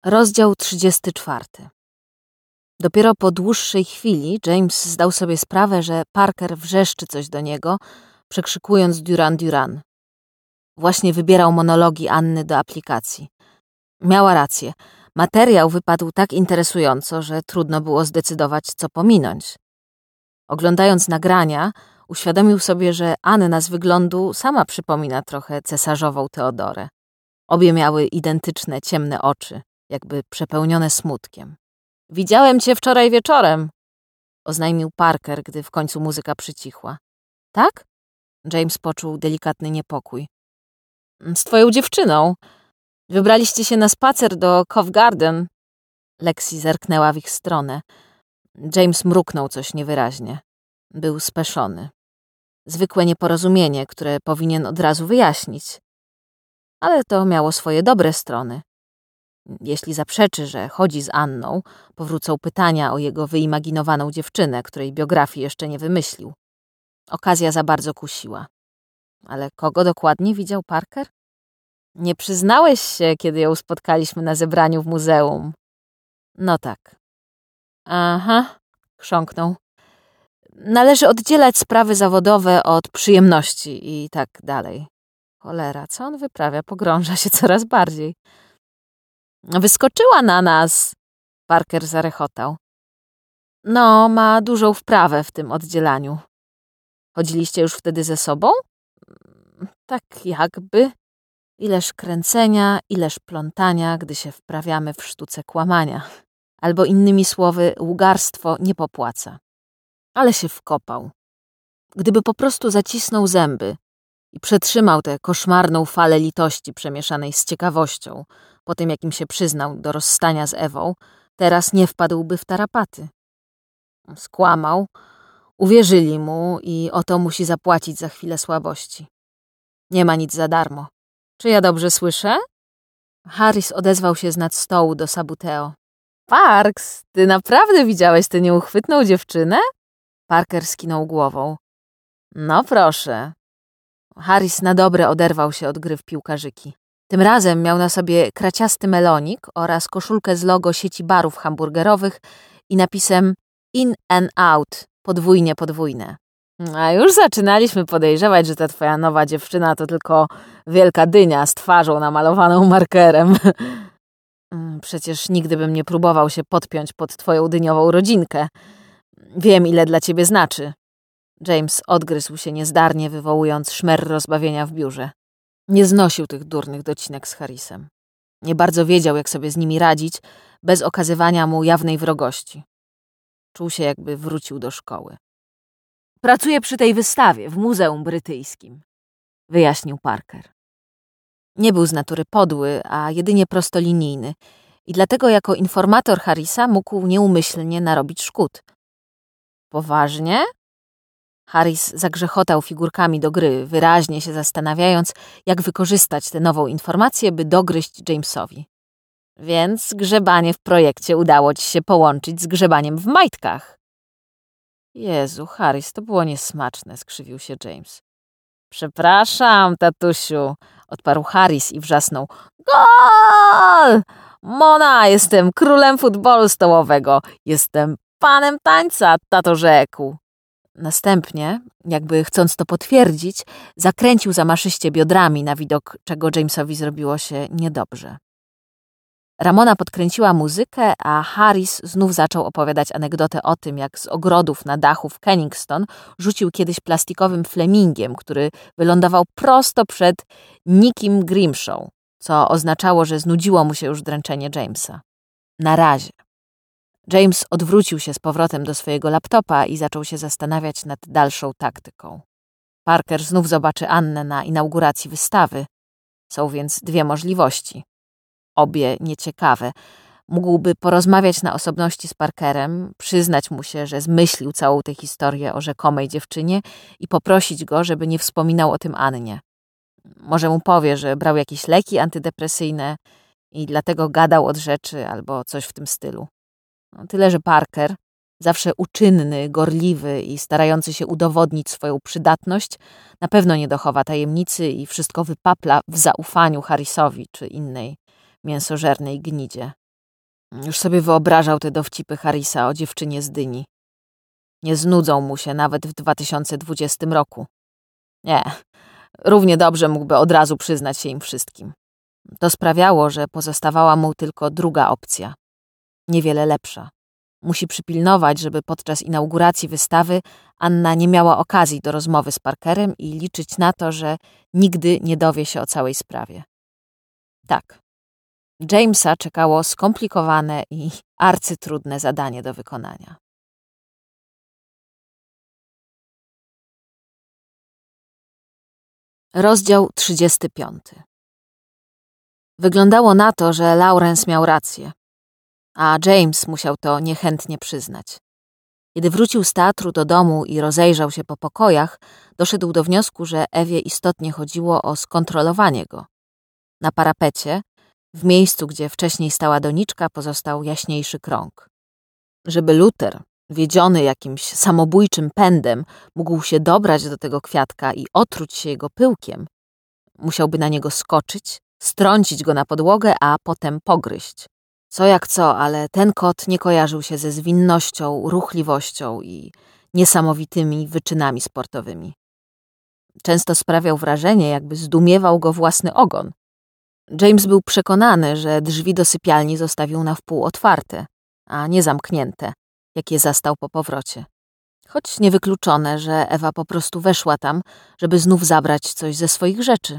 Rozdział 34. Dopiero po dłuższej chwili James zdał sobie sprawę, że Parker wrzeszczy coś do niego, przekrzykując Duran Duran. Właśnie wybierał monologi Anny do aplikacji. Miała rację. Materiał wypadł tak interesująco, że trudno było zdecydować, co pominąć. Oglądając nagrania, uświadomił sobie, że Anna z wyglądu sama przypomina trochę cesarzową Teodorę. Obie miały identyczne, ciemne oczy, jakby przepełnione smutkiem. Widziałem cię wczoraj wieczorem, oznajmił Parker, gdy w końcu muzyka przycichła. Tak? James poczuł delikatny niepokój. Z twoją dziewczyną. Wybraliście się na spacer do Covent Garden. Lexi zerknęła w ich stronę. James mruknął coś niewyraźnie. Był speszony. Zwykłe nieporozumienie, które powinien od razu wyjaśnić. Ale to miało swoje dobre strony. Jeśli zaprzeczy, że chodzi z Anną, powrócą pytania o jego wyimaginowaną dziewczynę, której biografii jeszcze nie wymyślił. Okazja za bardzo kusiła. Ale kogo dokładnie widział Parker? Nie przyznałeś się, kiedy ją spotkaliśmy na zebraniu w muzeum. No tak. Aha, chrząknął. Należy oddzielać sprawy zawodowe od przyjemności i tak dalej. Cholera, co on wyprawia? Pogrąża się coraz bardziej. Wyskoczyła na nas, Parker zarechotał. No, ma dużą wprawę w tym oddzielaniu. Chodziliście już wtedy ze sobą? Tak jakby. Ileż kręcenia, ileż plątania, gdy się wprawiamy w sztuce kłamania. Albo innymi słowy, łgarstwo nie popłaca. Ale się wkopał. Gdyby po prostu zacisnął zęby i przetrzymał tę koszmarną falę litości przemieszanej z ciekawością, po tym jakim się przyznał do rozstania z Ewą, teraz nie wpadłby w tarapaty. Skłamał, uwierzyli mu i oto musi zapłacić za chwilę słabości. Nie ma nic za darmo. Czy ja dobrze słyszę? Harris odezwał się znad stołu do Sabuteo. Parks, ty naprawdę widziałeś tę nieuchwytną dziewczynę? Parker skinął głową. No proszę. Harris na dobre oderwał się od gry w piłkarzyki. Tym razem miał na sobie kraciasty melonik oraz koszulkę z logo sieci barów hamburgerowych i napisem In and Out, podwójne. A już zaczynaliśmy podejrzewać, że ta twoja nowa dziewczyna to tylko wielka dynia z twarzą namalowaną markerem. Przecież nigdy bym nie próbował się podpiąć pod twoją dyniową rodzinkę. Wiem, ile dla ciebie znaczy. James odgryzł się niezdarnie, wywołując szmer rozbawienia w biurze. Nie znosił tych durnych docinek z Harrisem. Nie bardzo wiedział, jak sobie z nimi radzić, bez okazywania mu jawnej wrogości. Czuł się, jakby wrócił do szkoły. Pracuję przy tej wystawie w Muzeum Brytyjskim, wyjaśnił Parker. Nie był z natury podły, a jedynie prostolinijny i dlatego jako informator Harrisa mógł nieumyślnie narobić szkód. Poważnie? Harris zagrzechotał figurkami do gry, wyraźnie się zastanawiając, jak wykorzystać tę nową informację, by dogryźć Jamesowi. Więc grzebanie w projekcie udało ci się połączyć z grzebaniem w majtkach. Jezu, Harris, to było niesmaczne, skrzywił się James. Przepraszam, tatusiu, odparł Harris i wrzasnął. Gol! Mona, jestem królem futbolu stołowego. Jestem panem tańca, tato rzekł. Następnie, jakby chcąc to potwierdzić, zakręcił zamaszyście biodrami na widok, czego Jamesowi zrobiło się niedobrze. Ramona podkręciła muzykę, a Harris znów zaczął opowiadać anegdotę o tym, jak z ogrodów na dachu w Kenningston rzucił kiedyś plastikowym flemingiem, który wylądował prosto przed Nickiem Grimshaw, co oznaczało, że znudziło mu się już dręczenie Jamesa. Na razie. James odwrócił się z powrotem do swojego laptopa i zaczął się zastanawiać nad dalszą taktyką. Parker znów zobaczy Annę na inauguracji wystawy. Są więc dwie możliwości. Obie nieciekawe. Mógłby porozmawiać na osobności z Parkerem, przyznać mu się, że zmyślił całą tę historię o rzekomej dziewczynie i poprosić go, żeby nie wspominał o tym Annie. Może mu powie, że brał jakieś leki antydepresyjne i dlatego gadał od rzeczy albo coś w tym stylu. Tyle, że Parker, zawsze uczynny, gorliwy i starający się udowodnić swoją przydatność, na pewno nie dochowa tajemnicy i wszystko wypapla w zaufaniu Harrisowi czy innej mięsożernej gnidzie. Już sobie wyobrażał te dowcipy Harrisa o dziewczynie z Dyni. Nie znudzą mu się nawet w 2020 roku. Nie, równie dobrze mógłby od razu przyznać się im wszystkim. To sprawiało, że pozostawała mu tylko druga opcja. Niewiele lepsza. Musi przypilnować, żeby podczas inauguracji wystawy Anna nie miała okazji do rozmowy z Parkerem i liczyć na to, że nigdy nie dowie się o całej sprawie. Tak. Jamesa czekało skomplikowane i arcytrudne zadanie do wykonania. Rozdział 35. Wyglądało na to, że Lawrence miał rację, a James musiał to niechętnie przyznać. Kiedy wrócił z teatru do domu i rozejrzał się po pokojach, doszedł do wniosku, że Ewie istotnie chodziło o skontrolowanie go. Na parapecie, w miejscu, gdzie wcześniej stała doniczka, pozostał jaśniejszy krąg. Żeby Luther, wiedziony jakimś samobójczym pędem, mógł się dobrać do tego kwiatka i otruć się jego pyłkiem, musiałby na niego skoczyć, strącić go na podłogę, a potem pogryźć. Co jak co, ale ten kot nie kojarzył się ze zwinnością, ruchliwością i niesamowitymi wyczynami sportowymi. Często sprawiał wrażenie, jakby zdumiewał go własny ogon. James był przekonany, że drzwi do sypialni zostawił na wpół otwarte, a nie zamknięte, jak je zastał po powrocie. Choć niewykluczone, że Ewa po prostu weszła tam, żeby znów zabrać coś ze swoich rzeczy.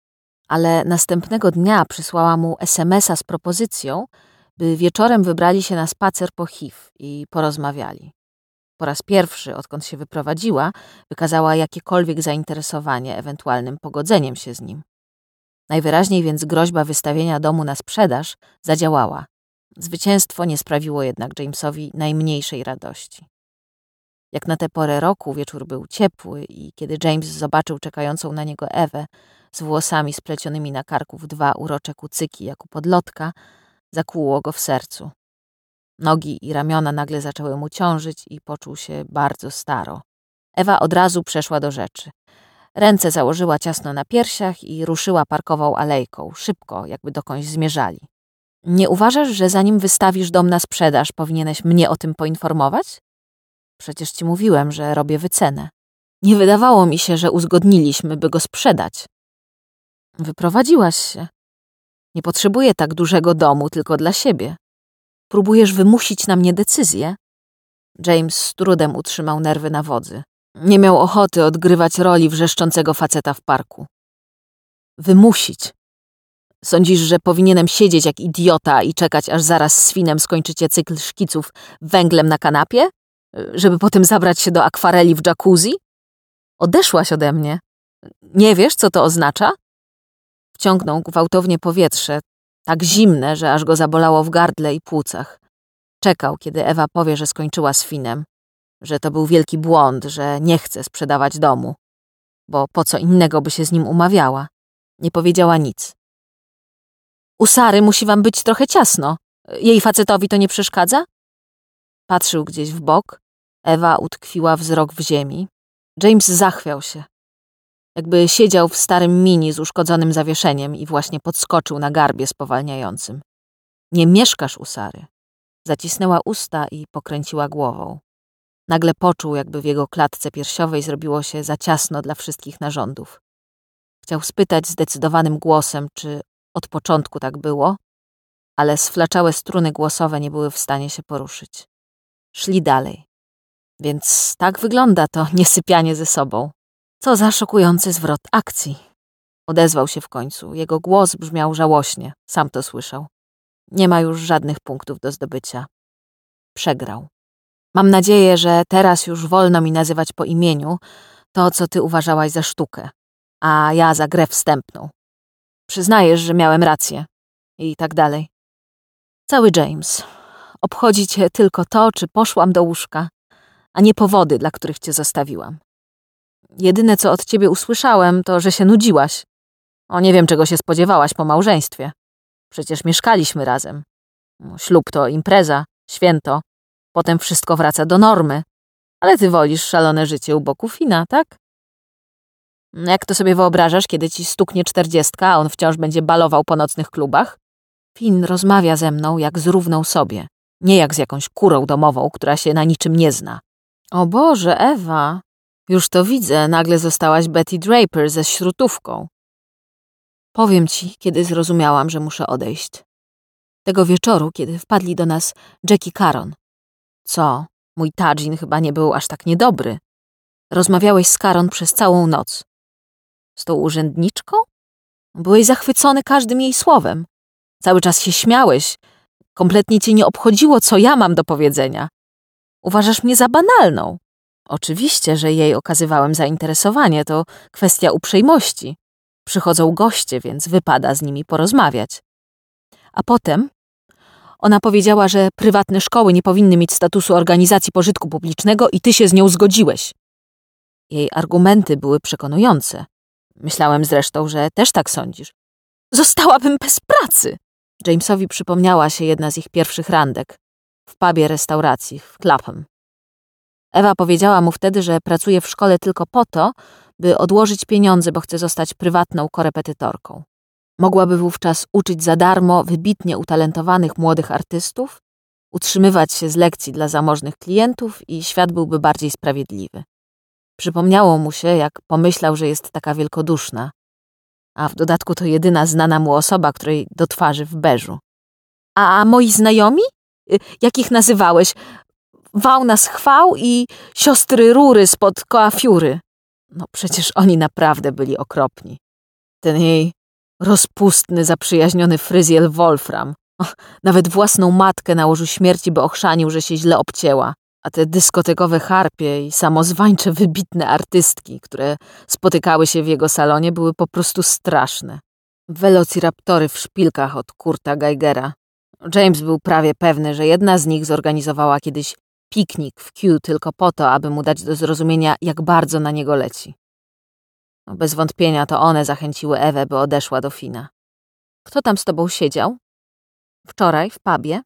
Ale następnego dnia przysłała mu SMS-a z propozycją, by wieczorem wybrali się na spacer po HIV i porozmawiali. Po raz pierwszy, odkąd się wyprowadziła, wykazała jakiekolwiek zainteresowanie ewentualnym pogodzeniem się z nim. Najwyraźniej więc groźba wystawienia domu na sprzedaż zadziałała. Zwycięstwo nie sprawiło jednak Jamesowi najmniejszej radości. Jak na tę porę roku wieczór był ciepły i kiedy James zobaczył czekającą na niego Ewę z włosami splecionymi na karku w dwa urocze kucyki jak u podlotka, zakłuło go w sercu. Nogi i ramiona nagle zaczęły mu ciążyć i poczuł się bardzo staro. Ewa od razu przeszła do rzeczy. Ręce założyła ciasno na piersiach i ruszyła parkową alejką, szybko, jakby dokądś zmierzali. Nie uważasz, że zanim wystawisz dom na sprzedaż, powinieneś mnie o tym poinformować? Przecież ci mówiłem, że robię wycenę. Nie wydawało mi się, że uzgodniliśmy, by go sprzedać. Wyprowadziłaś się. Nie potrzebuję tak dużego domu tylko dla siebie. Próbujesz wymusić na mnie decyzję? James z trudem utrzymał nerwy na wodzy. Nie miał ochoty odgrywać roli wrzeszczącego faceta w parku. Wymusić. Sądzisz, że powinienem siedzieć jak idiota i czekać, aż zaraz z Finem skończycie cykl szkiców węglem na kanapie? Żeby potem zabrać się do akwareli w jacuzzi? Odeszłaś ode mnie. Nie wiesz, co to oznacza? Wciągnął gwałtownie powietrze, tak zimne, że aż go zabolało w gardle i płucach. Czekał, kiedy Ewa powie, że skończyła z Finem, że to był wielki błąd, że nie chce sprzedawać domu, bo po co innego by się z nim umawiała. Nie powiedziała nic. U Sary musi wam być trochę ciasno. Jej facetowi to nie przeszkadza? Patrzył gdzieś w bok. Ewa utkwiła wzrok w ziemi. James zachwiał się. Jakby siedział w starym mini z uszkodzonym zawieszeniem i właśnie podskoczył na garbie spowalniającym. Nie mieszkasz u Sary. Zacisnęła usta i pokręciła głową. Nagle poczuł, jakby w jego klatce piersiowej zrobiło się za ciasno dla wszystkich narządów. Chciał spytać zdecydowanym głosem, czy od początku tak było, ale sflaczałe struny głosowe nie były w stanie się poruszyć. Szli dalej. Więc tak wygląda to niesypianie ze sobą. Co za szokujący zwrot akcji. Odezwał się w końcu. Jego głos brzmiał żałośnie. Sam to słyszał. Nie ma już żadnych punktów do zdobycia. Przegrał. Mam nadzieję, że teraz już wolno mi nazywać po imieniu to, co ty uważałaś za sztukę, a ja za grę wstępną. Przyznajesz, że miałem rację. I tak dalej. Cały James. Obchodzi cię tylko to, czy poszłam do łóżka, a nie powody, dla których cię zostawiłam. Jedyne, co od ciebie usłyszałem, to, że się nudziłaś. Nie wiem, czego się spodziewałaś po małżeństwie. Przecież mieszkaliśmy razem. Ślub to impreza, święto. Potem wszystko wraca do normy. Ale ty wolisz szalone życie u boku Fina, tak? Jak to sobie wyobrażasz, kiedy ci stuknie 40, a on wciąż będzie balował po nocnych klubach? Finn rozmawia ze mną jak z równą sobie, nie jak z jakąś kurą domową, która się na niczym nie zna. O Boże, Ewa, już to widzę, nagle zostałaś Betty Draper ze śrutówką. Powiem ci, kiedy zrozumiałam, że muszę odejść. Tego wieczoru, kiedy wpadli do nas Jackie Caron. Co? Mój Tajin chyba nie był aż tak niedobry. Rozmawiałeś z Caron przez całą noc. Z tą urzędniczką? Byłeś zachwycony każdym jej słowem. Cały czas się śmiałeś. Kompletnie cię nie obchodziło, co ja mam do powiedzenia. Uważasz mnie za banalną. Oczywiście, że jej okazywałem zainteresowanie, to kwestia uprzejmości. Przychodzą goście, więc wypada z nimi porozmawiać. A potem ona powiedziała, że prywatne szkoły nie powinny mieć statusu organizacji pożytku publicznego i ty się z nią zgodziłeś. Jej argumenty były przekonujące. Myślałem zresztą, że też tak sądzisz. Zostałabym bez pracy! Jamesowi przypomniała się jedna z ich pierwszych randek w pubie restauracji w Clapham. Ewa powiedziała mu wtedy, że pracuje w szkole tylko po to, by odłożyć pieniądze, bo chce zostać prywatną korepetytorką. Mogłaby wówczas uczyć za darmo wybitnie utalentowanych młodych artystów, utrzymywać się z lekcji dla zamożnych klientów i świat byłby bardziej sprawiedliwy. Przypomniało mu się, jak pomyślał, że jest taka wielkoduszna, a w dodatku to jedyna znana mu osoba, której do twarzy w beżu. A moi znajomi? Jak ich nazywałeś? Wauna z chwał i siostry Rury spod koafiury. No przecież oni naprawdę byli okropni. Ten jej rozpustny, zaprzyjaźniony fryzjer Wolfram. Nawet własną matkę na łożu śmierci by ochrzanił, że się źle obcięła. A te dyskotekowe harpie i samozwańcze wybitne artystki, które spotykały się w jego salonie, były po prostu straszne. Velociraptory w szpilkach od Kurta Geigera. James był prawie pewny, że jedna z nich zorganizowała kiedyś piknik w Kew tylko po to, aby mu dać do zrozumienia, jak bardzo na niego leci. Bez wątpienia to one zachęciły Ewę, by odeszła do Fina. Kto tam z tobą siedział? Wczoraj w pubie?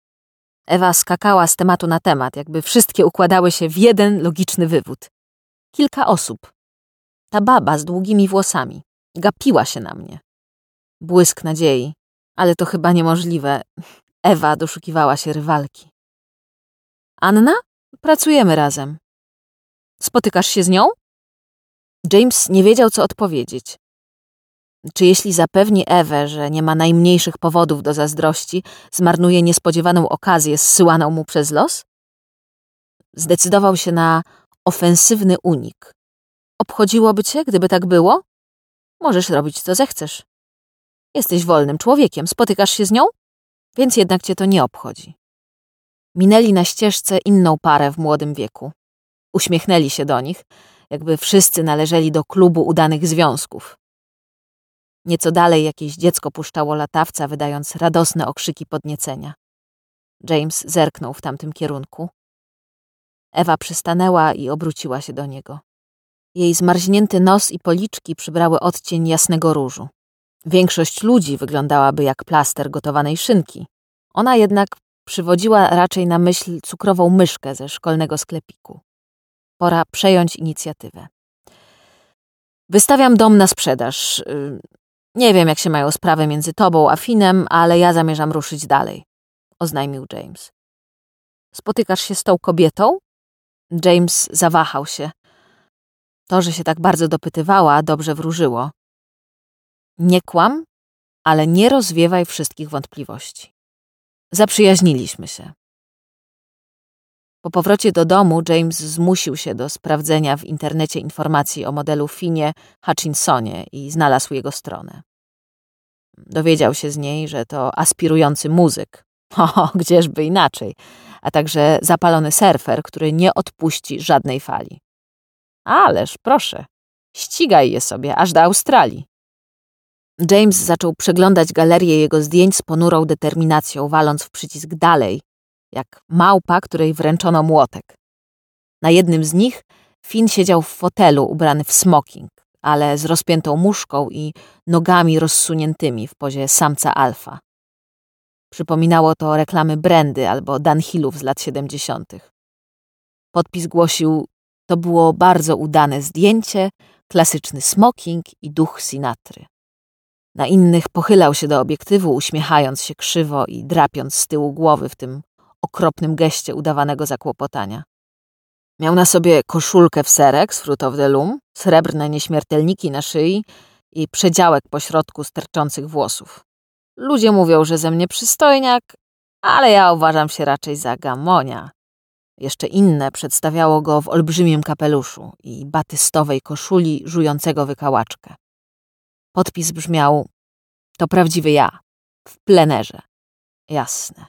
Ewa skakała z tematu na temat, jakby wszystkie układały się w jeden logiczny wywód. Kilka osób. Ta baba z długimi włosami. Gapiła się na mnie. Błysk nadziei. Ale to chyba niemożliwe. Ewa doszukiwała się rywalki. Anna? Pracujemy razem. Spotykasz się z nią? James nie wiedział, co odpowiedzieć. Czy jeśli zapewni Ewę, że nie ma najmniejszych powodów do zazdrości, zmarnuje niespodziewaną okazję zsyłaną mu przez los? Zdecydował się na ofensywny unik. Obchodziłoby cię, gdyby tak było? Możesz robić, co zechcesz. Jesteś wolnym człowiekiem, spotykasz się z nią? Więc jednak cię to nie obchodzi. Minęli na ścieżce inną parę w młodym wieku. Uśmiechnęli się do nich, jakby wszyscy należeli do klubu udanych związków. Nieco dalej jakieś dziecko puszczało latawca, wydając radosne okrzyki podniecenia. James zerknął w tamtym kierunku. Ewa przystanęła i obróciła się do niego. Jej zmarznięty nos i policzki przybrały odcień jasnego różu. Większość ludzi wyglądałaby jak plaster gotowanej szynki. Ona jednak przywodziła raczej na myśl cukrową myszkę ze szkolnego sklepiku. Pora przejąć inicjatywę. Wystawiam dom na sprzedaż. Nie wiem, jak się mają sprawy między tobą a Finem, ale ja zamierzam ruszyć dalej, oznajmił James. Spotykasz się z tą kobietą? James zawahał się. To, że się tak bardzo dopytywała, dobrze wróżyło. Nie kłam, ale nie rozwiewaj wszystkich wątpliwości. Zaprzyjaźniliśmy się. Po powrocie do domu James zmusił się do sprawdzenia w internecie informacji o modelu Finie Hutchinsonie i znalazł jego stronę. Dowiedział się z niej, że to aspirujący muzyk, gdzieżby inaczej, a także zapalony surfer, który nie odpuści żadnej fali. Ależ proszę, ścigaj je sobie aż do Australii. James zaczął przeglądać galerię jego zdjęć z ponurą determinacją, waląc w przycisk dalej, jak małpa, której wręczono młotek. Na jednym z nich Finn siedział w fotelu ubrany w smoking, ale z rozpiętą muszką i nogami rozsuniętymi w pozie samca alfa. Przypominało to reklamy Brandy albo Dunhillów z lat 70. Podpis głosił: to było bardzo udane zdjęcie, klasyczny smoking i duch Sinatry. Na innych pochylał się do obiektywu, uśmiechając się krzywo i drapiąc z tyłu głowy w tym okropnym geście udawanego zakłopotania. Miał na sobie koszulkę w serek z Fruit of the Loom, srebrne nieśmiertelniki na szyi i przedziałek pośrodku sterczących włosów. Ludzie mówią, że ze mnie przystojniak, ale ja uważam się raczej za gamonia. Jeszcze inne przedstawiało go w olbrzymim kapeluszu i batystowej koszuli żującego wykałaczkę. Podpis brzmiał: to prawdziwy ja, w plenerze. Jasne.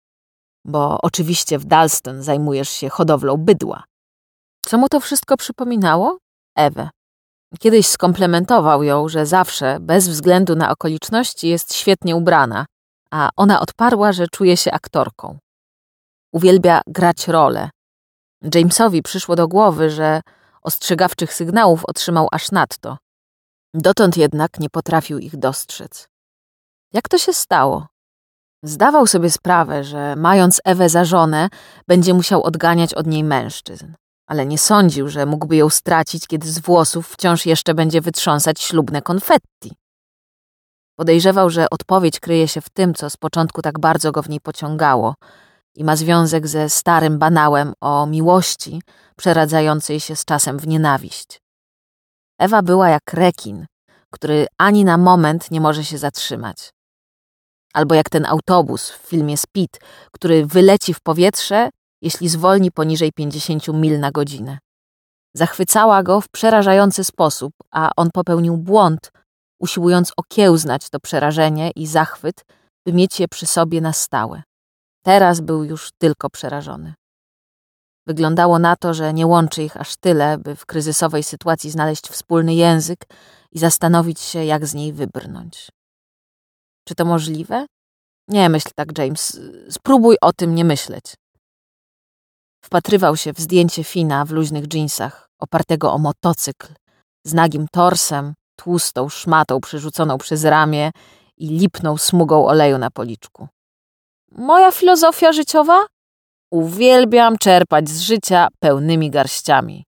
Bo oczywiście w Dalston zajmujesz się hodowlą bydła. Co mu to wszystko przypominało? Ewę. Kiedyś skomplementował ją, że zawsze, bez względu na okoliczności, jest świetnie ubrana, a ona odparła, że czuje się aktorką. Uwielbia grać rolę. Jamesowi przyszło do głowy, że ostrzegawczych sygnałów otrzymał aż nadto. Dotąd jednak nie potrafił ich dostrzec. Jak to się stało? Zdawał sobie sprawę, że mając Ewę za żonę, będzie musiał odganiać od niej mężczyzn, ale nie sądził, że mógłby ją stracić, kiedy z włosów wciąż jeszcze będzie wytrząsać ślubne konfetti. Podejrzewał, że odpowiedź kryje się w tym, co z początku tak bardzo go w niej pociągało i ma związek ze starym banałem o miłości przeradzającej się z czasem w nienawiść. Ewa była jak rekin, który ani na moment nie może się zatrzymać. Albo jak ten autobus w filmie Speed, który wyleci w powietrze, jeśli zwolni poniżej 50 mil na godzinę. Zachwycała go w przerażający sposób, a on popełnił błąd, usiłując okiełznać to przerażenie i zachwyt, by mieć je przy sobie na stałe. Teraz był już tylko przerażony. Wyglądało na to, że nie łączy ich aż tyle, by w kryzysowej sytuacji znaleźć wspólny język i zastanowić się, jak z niej wybrnąć. Czy to możliwe? Nie myśl tak, James. Spróbuj o tym nie myśleć. Wpatrywał się w zdjęcie Fina w luźnych dżinsach, opartego o motocykl, z nagim torsem, tłustą szmatą przyrzuconą przez ramię i lipną smugą oleju na policzku. Moja filozofia życiowa? Uwielbiam czerpać z życia pełnymi garściami.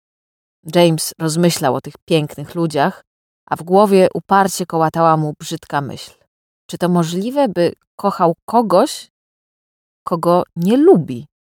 James rozmyślał o tych pięknych ludziach, a w głowie uparcie kołatała mu brzydka myśl. Czy to możliwe, by kochał kogoś, kogo nie lubi?